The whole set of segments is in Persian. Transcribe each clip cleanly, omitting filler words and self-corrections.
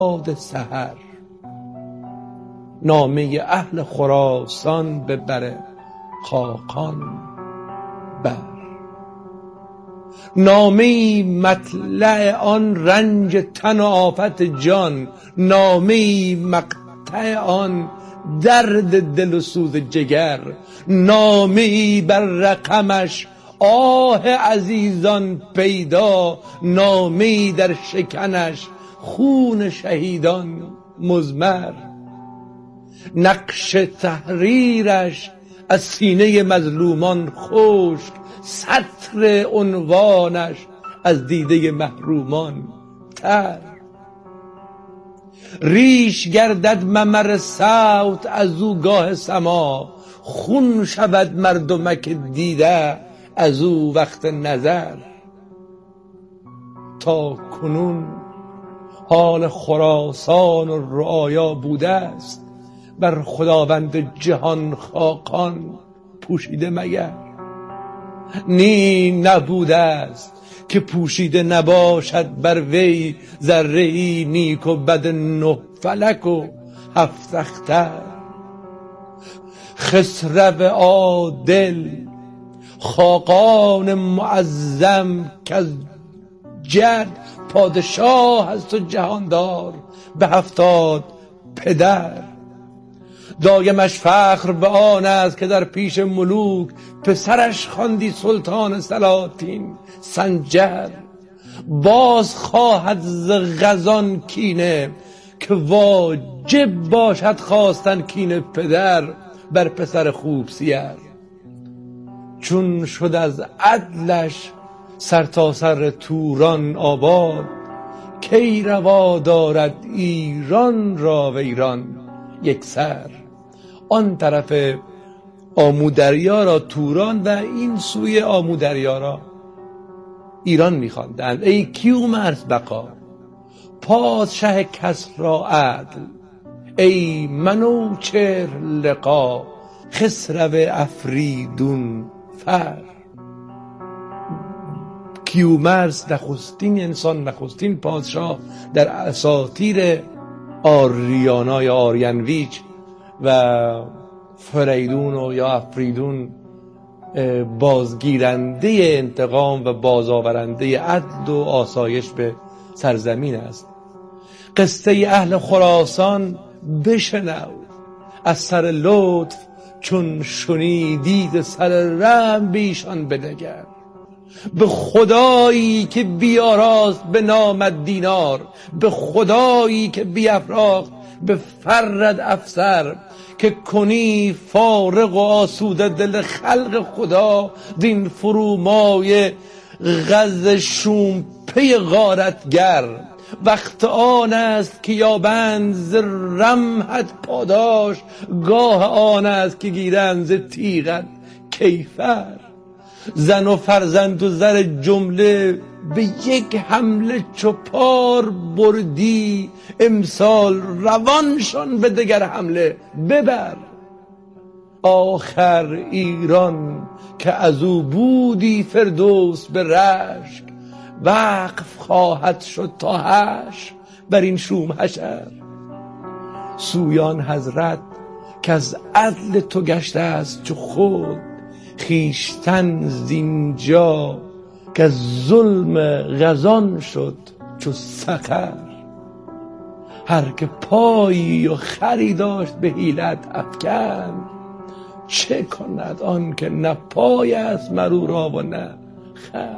سحر نامه اهل خراسان به بر خاقان بر. نامه مطلع آن رنج تن و آفت جان، نامه مقطع آن درد دل و سوز جگر، نامه بر رقمش آه عزیزان پیدا، نامه در شکنش خون شهیدان مضمر، نقش تحریرش از سینه مظلومان خشک، سطر عنوانش از دیده محرومان تر. ریش گردد ممر صوت از او گاه سما، خون شود مردمک دیده از او وقت نظر. تا کنون حال خراسان و رعایا بوده است، بر خداوند جهان خاقان پوشیده مگر؟ نی نبوده است که پوشیده نباشد بر وی ذره ای نیک و بد، نه فلک و هفت اختر. خسرو عادل خاقان معظم کز جد پادشاه است و جهاندار به 70 پدر. دایمش فخر به آن است که در پیش ملوک پسرش خواندی سلطان سلاطین سنجر. باز خواهد ز غزان کینه که واجب باشد خواستن کینه پدر بر پسر خوب سیر. چون شد از عدلش سرتاسر توران آباد، کی روا دارد ایران را و ایران یک سر. آن طرف آمودریا را توران و این سوی آمودریا را ایران می‌خواندند. ای کیومرث بقا پادشه کسری عدل، ای منوچهر لقا خسرو افریدون فر. کیومرث نخستین انسان، نخستین پادشاه در اساطیر آریانا یا آریانویچ و فریدون و یا افریدون بازگیرنده انتقام و بازآورنده عدل و آسایش به سرزمین است. قصه اهل خراسان بشنو از سر لطف، چون شنیدید سر رحم بیشان بنگر. به خدایی که بیاراست به نام دینار، به خدایی که بیافراخت به فرد افسر، که کنی فارغ و آسوده دل خلق خدا، دین فرومای غز شوم پی غارتگر. وقت آن است که یابند ز رمحت پاداش، گاه آن است که گیرند ز تیغت کیفر. زن و فرزند و زر جمله به یک حمله چو پار بردی، امسال روانشان به دگر حمله ببر. آخر ایران که از او بودی فردوس به رشک، وقف خواهد شد تا حشر بر این شوم حشر. سویان حضرت که از عدل تو گشته است چو خود، خویشتن زینجا که ظلم غزان شد چو سقر. هر که پایی و خری داشت به حیلت افکن، چه کند آن که نه پای است مرو را و نه خر.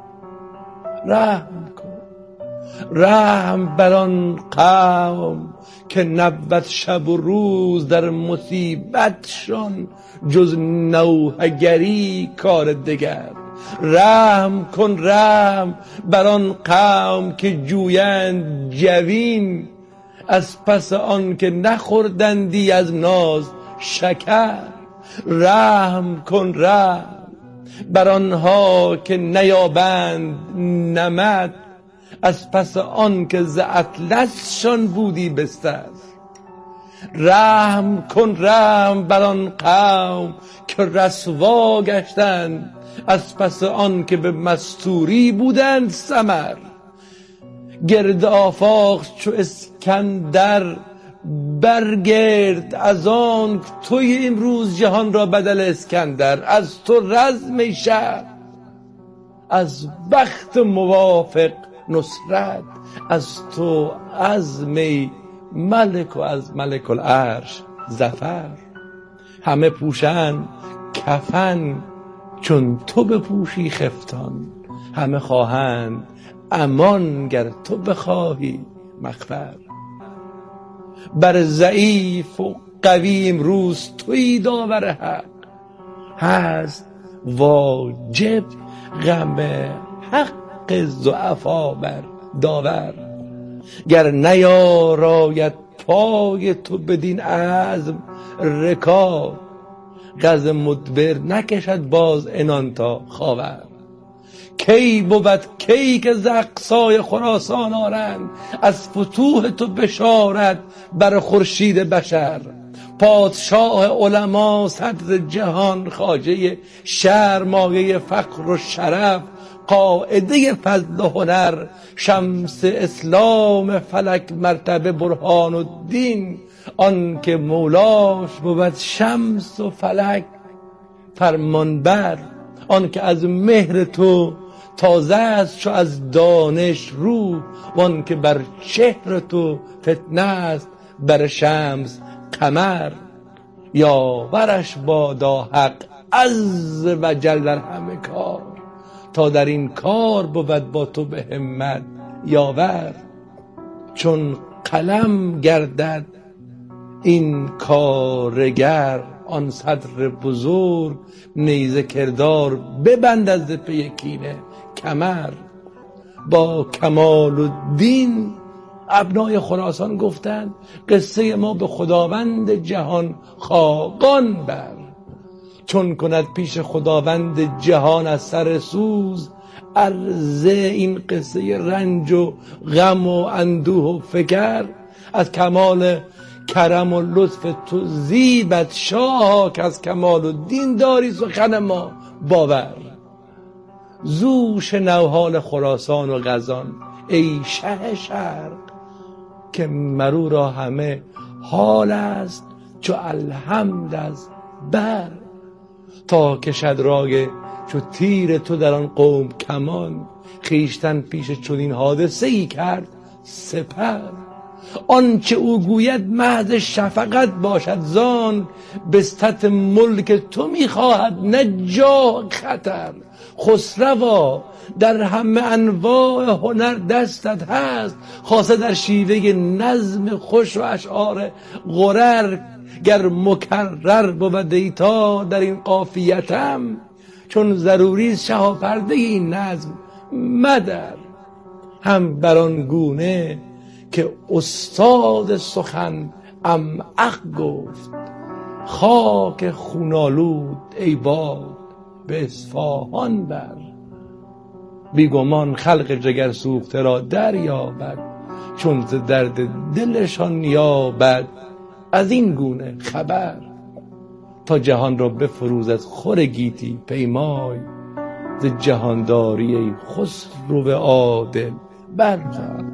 رحم کن، رحم بر آن قوم که نبود شب و روز در مصیبتشان جز نوحگری کار دگر. رحم کن، رحم بر آن قوم که جویند جوین، از پس آن که نخوردندی از ناز شکر. رحم کن، رحم بر آنها که نیابند نمد، از پس آن که ز اطلسشان بودی بستر. رحم کن، رحم بر آن قوم که رسوا گشتند، از پس آن که به مستوری بودند سمر. گرد آفاق چو اسکندر برگرد از آن توی امروز جهان را بدل اسکندر. از تو رزم شهر، از بخت موافق نصرت، از تو عزم ملک و از ملک العرش ظفر. همه پوشند کفن چون تو بپوشی خفتان، همه خواهند امان گر تو بخواهی مغفر. بر ضعیف و قوی امروز تویی داور حق، هست واجب غم حق ضعفا بر داور. گر نیاراید پای تو بدین عزم رکاب، غز مدبر نکشد باز عنان تا خاور. کی بود کی که ز اقصای خراسان آرند، از فتوح تو بشارت بر خورشید بشر. پادشاه علما صدر جهان، خواجه شهر مایه فخر و شرف، قاعده فضل و هنر، شمس اسلام فلک مرتبه برهان الدین. آن که مولاش بود شمس و فلک فرمانبر، آن که از مهر تو تازه است چو از دانش رو، وان که بر چهر تو فتنه است بر شمس قمر. یاورش بادا حق عز و جل در همه کار، تا در این کار بود با تو به همت یاور. چون قلم گردد این کارگر، آن صدر بزرگ نیزه کردار ببند از پی کینه کمر. با کمال الدین ابنای خراسان گفتند قصه ما به خداوند جهان خاقان بر. چون کند پیش خداوند جهان از سر سوز، عرضه این قصه رنج و غم و اندوه و فکر. از کمال کرم و لطف تو زیبت شاه، که از کمال الدین داری سخن ما باور. زو شنو حال خراسان و غزان ای شه شرق، که مرو را همه حال است چو الحمد از بر. تا کشد رای چو تیر تو در آن قوم کمان، خویشتن پیش چنین حادثه ای کرد سپر. آنچه او گوید محض شفقت باشد، زان بستت ملک تو میخواهد نه جاه خطر. خسروا در همه انواع هنر دستت هست، خاصه در شیوه نظم خوش و اشعار غرر. گر مکرر بود دیتا در این قافیتم، چون ضروری شهاپرده این نظم مدر. هم بران گونه که استاد سخن امعق گفت، خاک خونالود ای باد به اصفهان بر. بیگمان خلق جگر سوخته را دریابد، چون ز درد دلشان یابد از این گونه خبر. تا جهان را بفروزد خور گیتی پیمای، ز جهانداری ای خسرو عادل برخواه.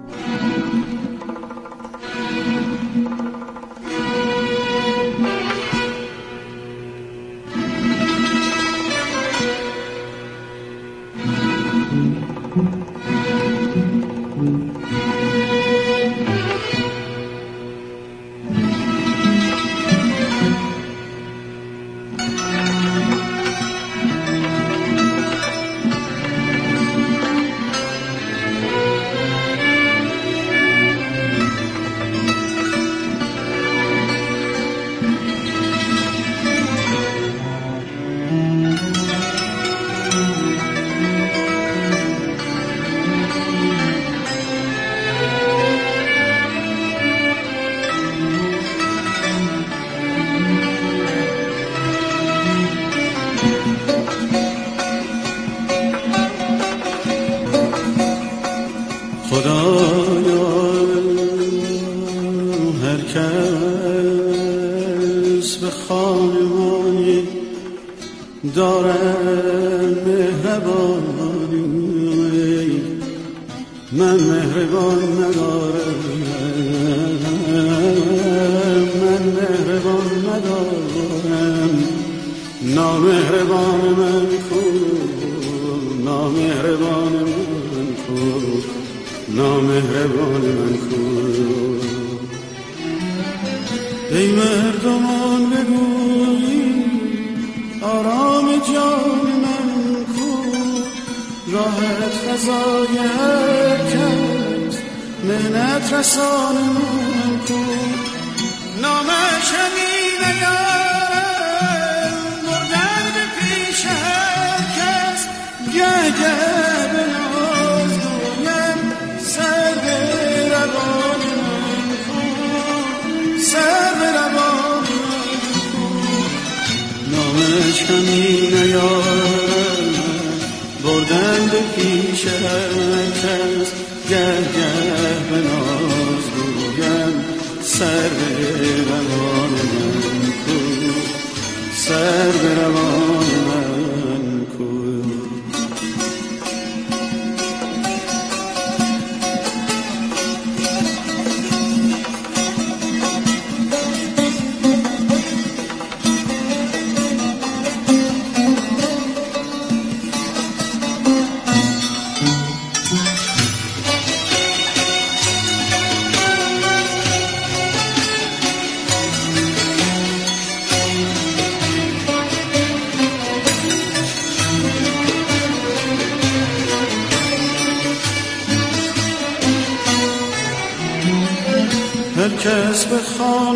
خدایا هر کس به خانمانی دارد مهربانی، من مهربان ندارم ای مردمان بگویی آرام جان من کو، راحت فضای حرکت منت رسان من کو. نامش همی نیارم مردن به پیش هر کس، گه گه به ناز گویم سر به روان من کو، سر به روان من کو. نامش همی نیارم بردن به پیش هر کس، گه گه به ناز گویم سر به روان من کو، سر به روان من کو. هر کس به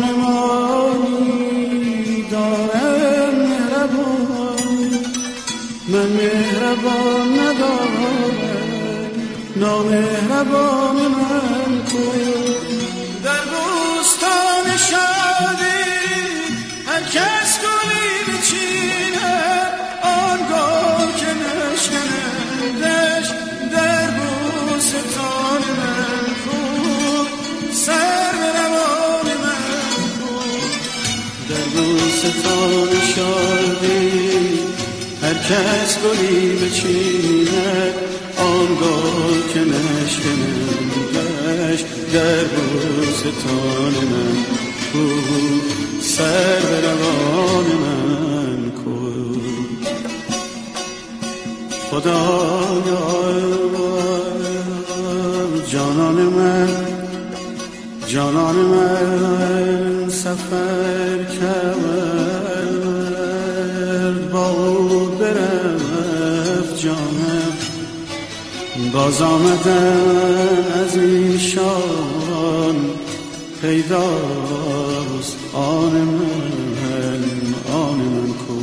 خانمانی دارم مهربان، من مهربان ندارم نامهربان من کو. در بوستان شادی هر کس گلی بچیند، آنگاه که نشکندش در بوستان من کو، سر به روان من کو. در بوستان شادی هر کس گلی بچیند، آنگاه که نشکندش در بوستان من کو، سر به روان من کو. خدایا جانان من، جانان من سفر کرد، با او برفت جانم، باز آمدن از ایشان پیداست آن من، آن من کو.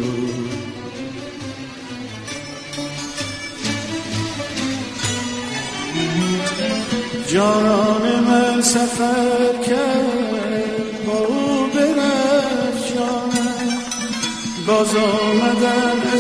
جانان من سفر کرد، با او برفت جانم، باز آمدن از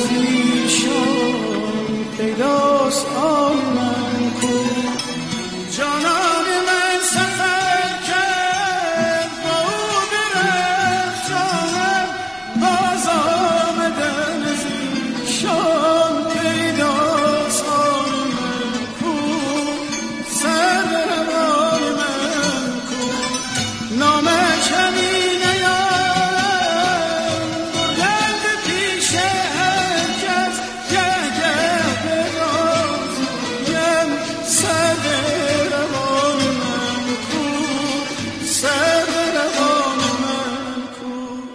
ایشان پیداست آن من کو. جانان من سفر کرد، با او برفت جانم، باز آمدن از ایشان پیداست آن من کو، سر به روان من کو. نامش همی نیارم بردن به پیش هر کس، گه گه به ناز گویم سر به روان من کو، سر به روان من کو.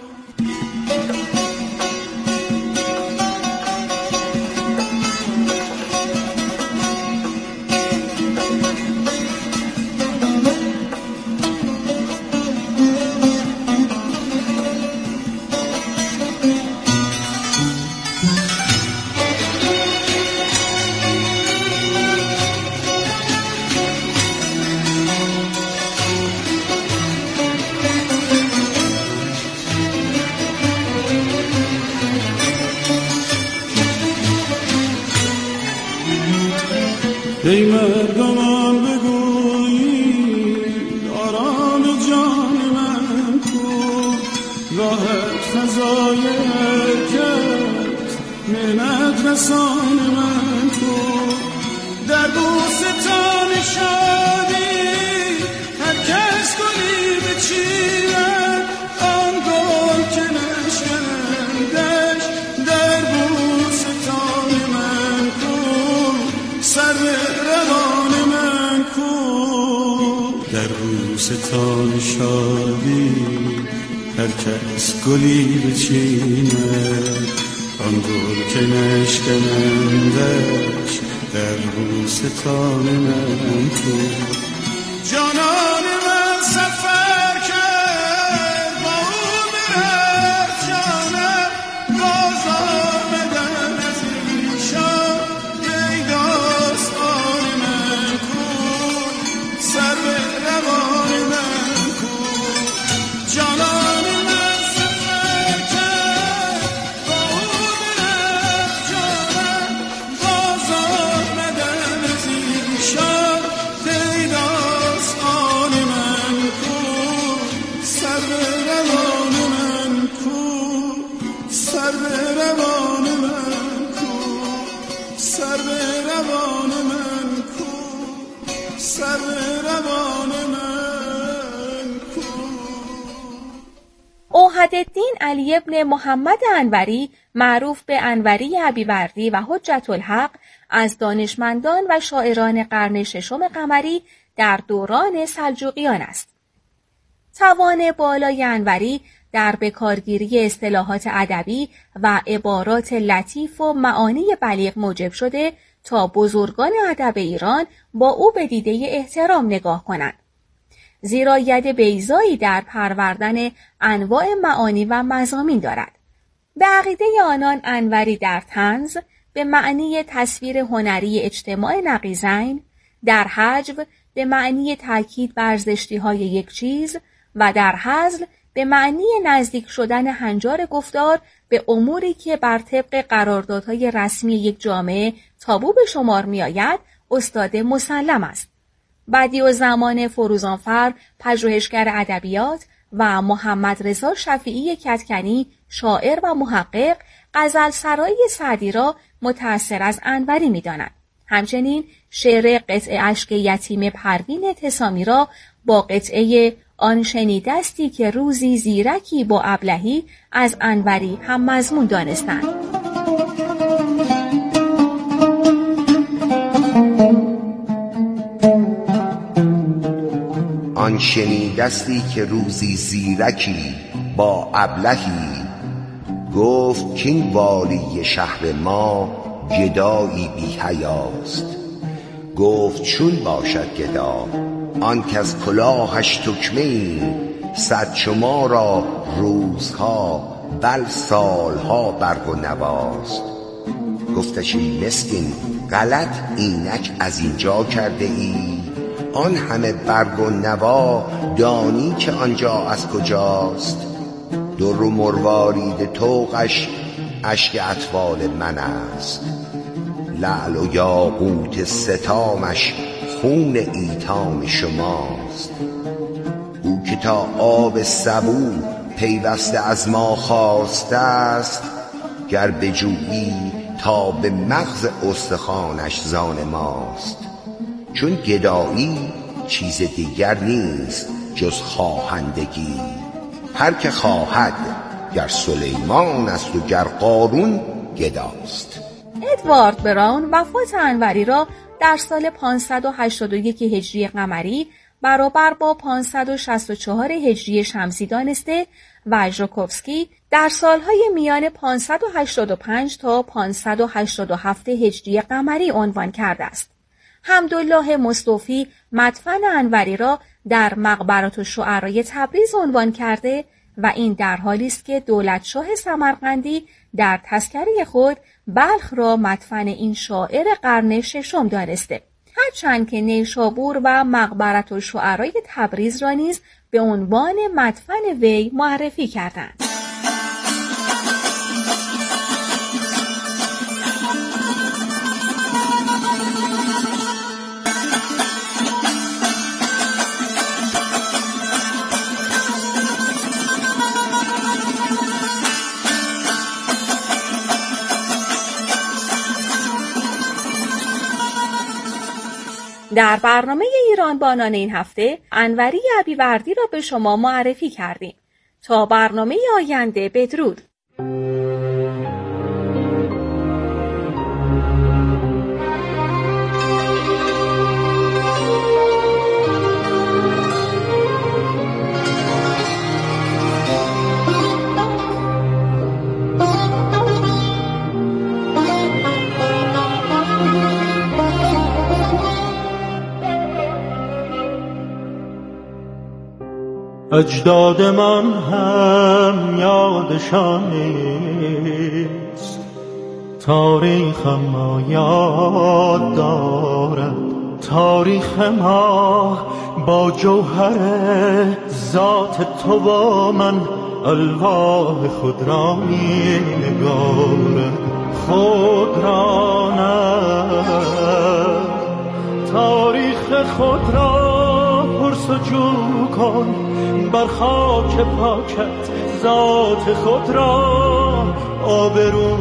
ای مردمان بگویید آرام جان من کو، راحت فضای حرکت منت رسان من کو. در بوستان شادی هر کس گلی بچیند، آن گل که نشکندش در بوستان من کو، سر روان من کو. در بوستان شادی هر کس گلی بچیند، آن گل که نشکنندش در بوستان من کو. جانان من سفر کرد با او برفت جانم، بازار بدن از ایشان پیداست آن من کو. سر به روان من کو. جانان من سفر کرد با او برفت جانم، بازار بدن از ایشان پیداست آن من کو. سر به روان من کو. سر به روان من کو. سر به روان من کو. سر به روان من کو. اوحدالدین علی ابن محمد انوری، معروف به انوری ابیوردی و حجت الحق، از دانشمندان و شاعران قرن ششم قمری در دوران سلجوقیان است. توان بالای انوری در بکارگیری اصطلاحات ادبی و عبارات لطیف و معانی بلیغ موجب شده تا بزرگان ادب ایران با او به دیده احترام نگاه کنند. زیرا ید بیضایی در پروردن انواع معانی و مضامین دارد. به عقیده آنان انوری در طنز به معنی تصویر هنری اجتماع نقیضین، در هجو به معنی تاکید بر زشتی‌های یک چیز و در هزل به معنی نزدیک شدن هنجار گفتار به اموری که بر طبق قراردادهای رسمی یک جامعه تابو به شمار می آید استاد مسلم است. بدیعالزمان فروزانفر، پژوهشگر ادبیات، و محمد رضا شفیعی کدکنی، شاعر و محقق، غزلسرای سعدی را متأثر از انوری می‌دانند. همچنین شعر قطعه اشک یتیم پروین تسامی را با قطعه آن شنیدستی که روزی زیرکی با ابلهی از انوری هم مضمون دانستند. آن شنیدستی که روزی زیرکی با ابلهی، گفت کین والی شهر ما گدایی بی حیاست. گفت چون باشد گدا؟ آن که از کلاهش تکمه، صد شما را روزها بل سالها برگ و نواست. گفتش این مسکین غلط اینک از اینجا کرده ای، آن همه برگ و نوا دانی که آنجا از کجاست؟ در و مروارید طوقش اشک اطفال من است، لعل و یاقوت ستامش خون ایتام شماست. او که تا آب سبو پیوسته از ما خواسته است، گر بجویی تا به مغز استخوانش زان ماست. چون گدایی چیز دیگر نیست جز خواهندگی، هر که خواهد گر سلیمان است و گر قارون گداست. ادوارد براون وفات انوری را در سال 581 هجری قمری برابر با 564 هجری شمسی دانسته و ژوکوفسکی در سالهای میان 585 تا 587 هجری قمری عنوان کرده است. حمدالله مصطفی مدفن انوری را در مقبرة الشعراء تبریز عنوان کرده و این در حالی است که دولتشاه سمرقندی در تذکره خود بلخ را مدفن این شاعر قرن ششم دانسته، هرچند که نیشابور و مقبرة الشعراء تبریز را نیز به عنوان مدفن وی معرفی کردند. در برنامه ایران بانان این هفته انوری ابیوردی را به شما معرفی کردیم. تا برنامه آینده بدرود. اجداد من هم یادشان نیست، تاریخم ما یاد دارد. تاریخ ما با جوهر ذات تو با من الواح خود را می نگارد. خود را نه، تاریخ خود را پرسجو کن، بر خاک پاکت ذات خود را آبرو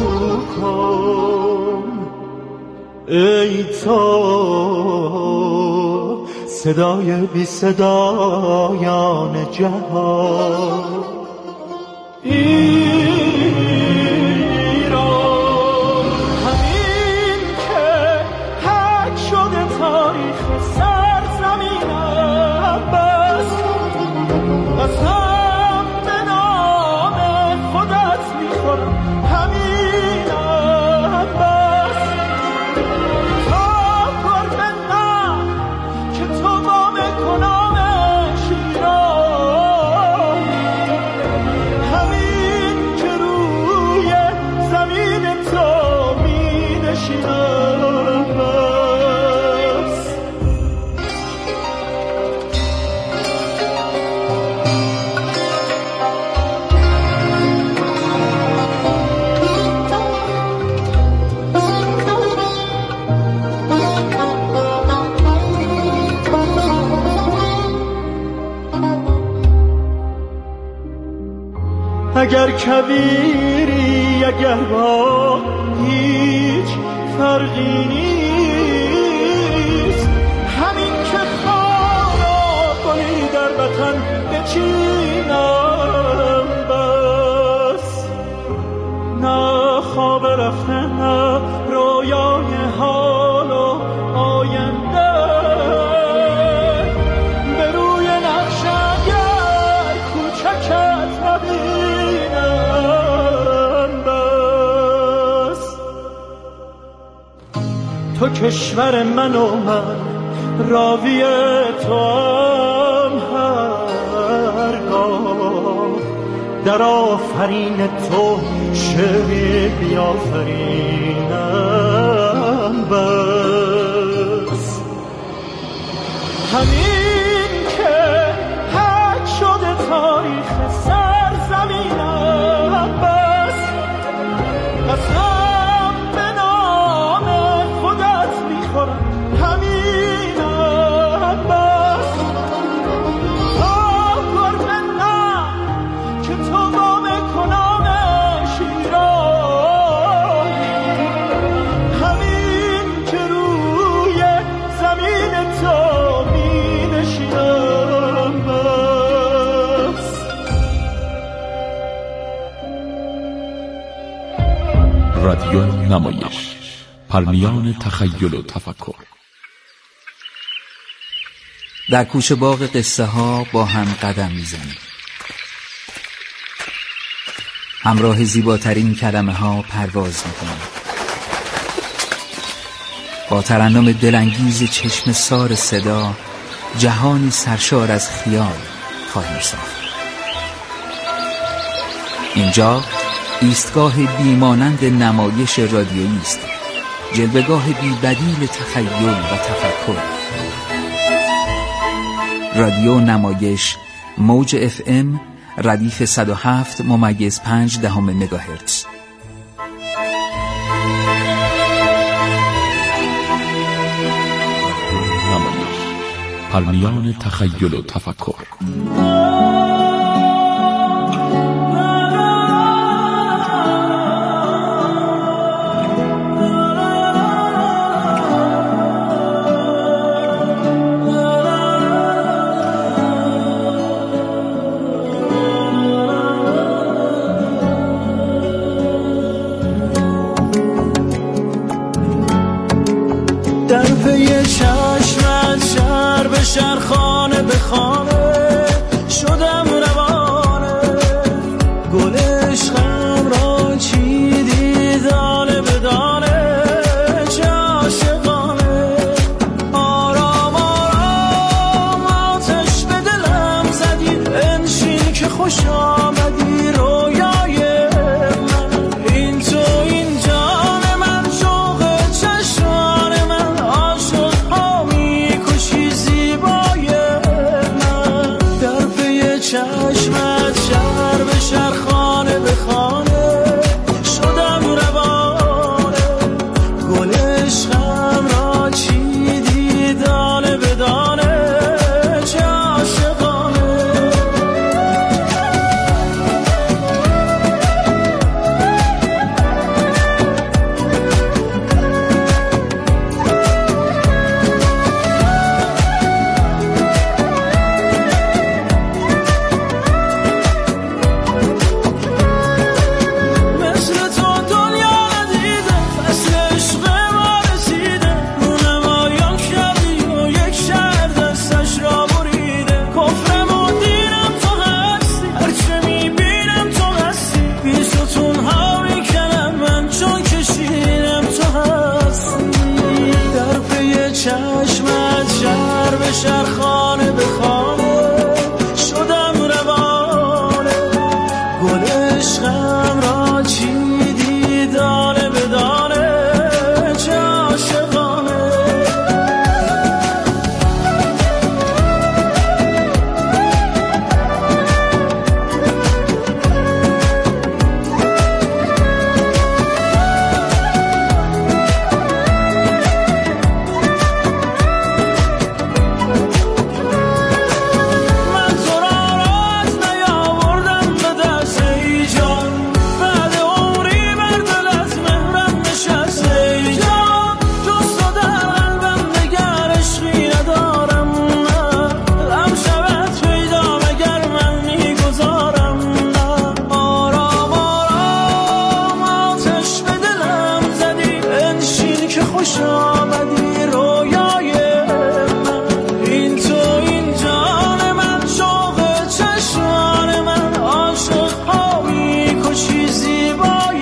کن. ای تو صدای بی صدایان جهان، ایران همین که حک شده تاریخ سرزمینم، بس قسم به نام خودت میخورم، همینم بس تا قرب نه که تو با میکنم شیران، همین که روی زمین تو می نشینم بس. اگر کبیری اگر با هیچ فرقی نیست، همین که خارا کنی در وطن بچینم بس. نه خواب رفته نه رویای حال و آینده، به روی نقش اگر کوچکت نبینم بس. تو کشور من و من راوی تو هم هرگاه، در آفرین تو شعری بیافرینم بس. همین که حک شده تاریخ سرزمینم، بس قسم به نام خودت میخورم، همینم بس تا قرب نه که تو با میکنم شیران، همین که روی زمین تو می نشینم بس. رادیو نمایش، پرمیان تخیل و تفکر. در کوچه باغ قصه ها با هم قدم میزنیم، همراه زیباترین کلمه ها پرواز میکنیم، با ترنم دلانگیز چشم سار صدا جهانی سرشار از خیال خواهیم ساخت. اینجا ایستگاه بیمانند نمایش رادیویی است، جلوه‌گاه بی‌بدیل تخیل و تفکر. رادیو نمایش، موج FM ردیف 107.5 مگاهرتز. نمایش، پرمیان تخیل و تفکر. در پی چشمت شهر به شهر، خانه به خانه شد چشمت شهر به شهر خانه به خانه شدم روانه گل عشقم را چیدی دانه به دانه چه عاشقانه چشمت شهر به شهر خانه به خانه شدم روانه گل عشقم را چیدی دانه به دانه چه عاشقانه خوش آمدی رویای من این تو این جان من شوق چشمان من عاشق هایی کشی زیبای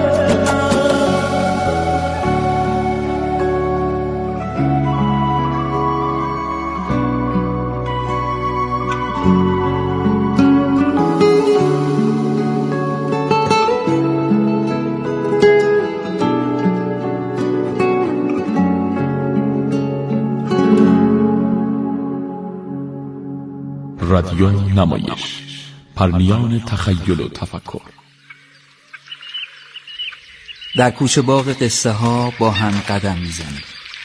رادیو نمایش، پرنیان تخیل و تفکر. در کوچه باغ قصه ها با هم قدم میزنیم.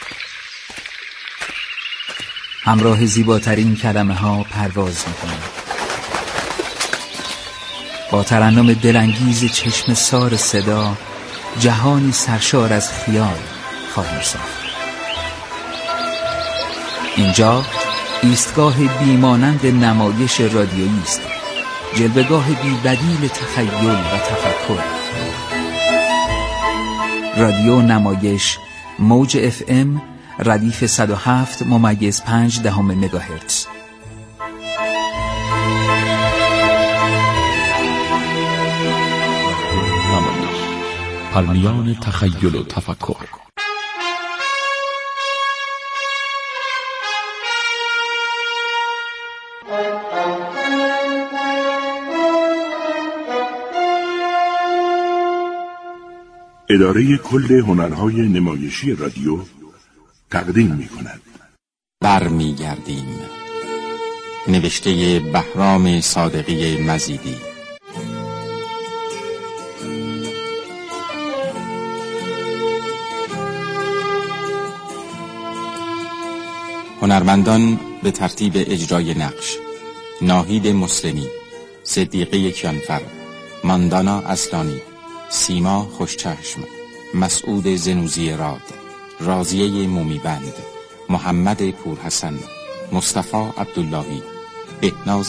همراه زیباترین کلمه ها پرواز میکنیم. با ترنم دلانگیز چشم سار صدا جهانی سرشار از خیال خواهیم ساخت. اینجا ایستگاه بیمانند نمایش رادیویی است، جلوه‌گاه بی‌بدیل تخیل و تفکر. رادیو نمایش، موج FM ردیف 107.5 مگاهرتز. نمایش، پرنیان تخیل و تفکر. اداره کل هنرهای نمایشی رادیو تقدیم می‌کند. برمیگردیم. نوشته بهرام صادقی مزیدی. هنرمندان به ترتیب اجرای نقش: ناهید مسلمی، صدیقه کیانفر، ماندانا اصلانی، سیما خوشچشم، مسعود زنوزی راد، راضیه مومیبند، محمد پورحسن، مصطفی عبداللهی، بهناز